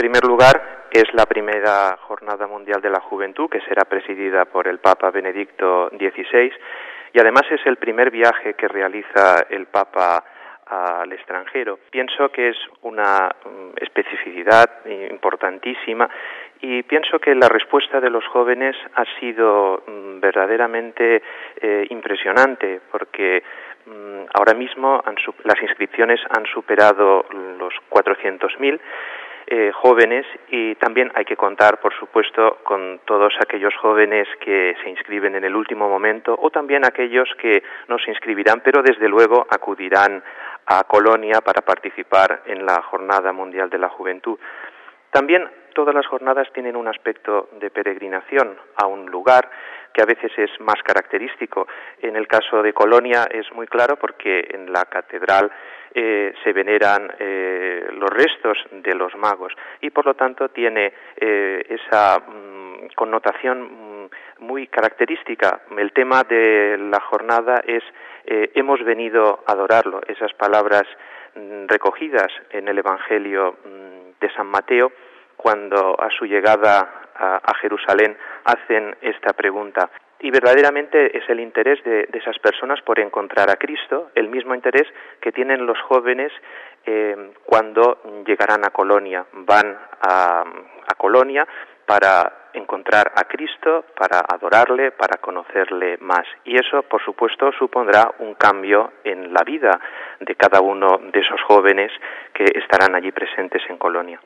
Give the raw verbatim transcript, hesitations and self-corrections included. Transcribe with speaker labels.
Speaker 1: primer lugar, es la primera Jornada Mundial de la Juventud, que será presidida por el Papa Benedicto dieciséis, y además es el primer viaje que realiza el Papa al extranjero. Pienso que es una especificidad importantísima y pienso que la respuesta de los jóvenes ha sido verdaderamente eh, impresionante, porque mm, ahora mismo han, las inscripciones han superado los cuatrocientos mil eh, jóvenes, y también hay que contar, por supuesto, con todos aquellos jóvenes que se inscriben en el último momento, o también aquellos que no se inscribirán, pero desde luego acudirán a Colonia para participar en la Jornada Mundial de la Juventud. También todas las jornadas tienen un aspecto de peregrinación a un lugar que a veces es más característico. En el caso de Colonia es muy claro porque en la catedral eh, se veneran eh, los restos de los magos y por lo tanto tiene eh, esa mm, connotación mm, muy característica. El tema de la jornada es eh, hemos venido a adorarlo. Esas palabras mm, recogidas en el Evangelio mm, de San Mateo, cuando a su llegada a, a Jerusalén hacen esta pregunta. Y verdaderamente es el interés de, de esas personas por encontrar a Cristo, el mismo interés que tienen los jóvenes eh, cuando llegarán a Colonia. Van a, a Colonia para encontrar a Cristo, para adorarle, para conocerle más. Y eso, por supuesto, supondrá un cambio en la vida de cada uno de esos jóvenes que estarán allí presentes en Colonia.